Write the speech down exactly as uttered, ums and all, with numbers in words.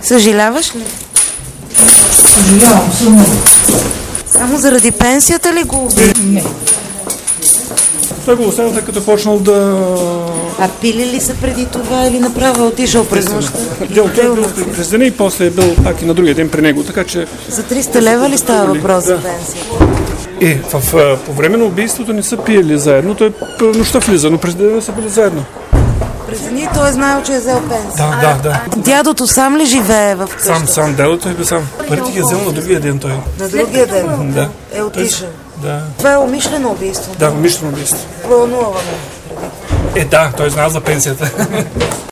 Съжаляваш ли? Съжалявам, само. Само заради пенсията ли го уби? Не. Той го оставил, тъй като е почнал да... А пили ли са преди това или направо е отишъл през нощта? Дел, той е бил през деня и после е бил пак и на другия ден при него, така че... За триста лева ли става въпрос за пенсията? Е, в, в, по време на убийството не са пиели заедно, той нощта влиза, но през деня са били заедно. През дни той е знаел, че е взел пенсия. Да, да, да. Дядото сам ли живее в къщата? Сам, сам, дядото е бил сам. Парите ги е взел на другия ден той. На другия ден? Да. Е отишъл? Да. Това е умишлено убийство? Да, умишлено убийство. Планувано. Е, да, той знае за пенсията.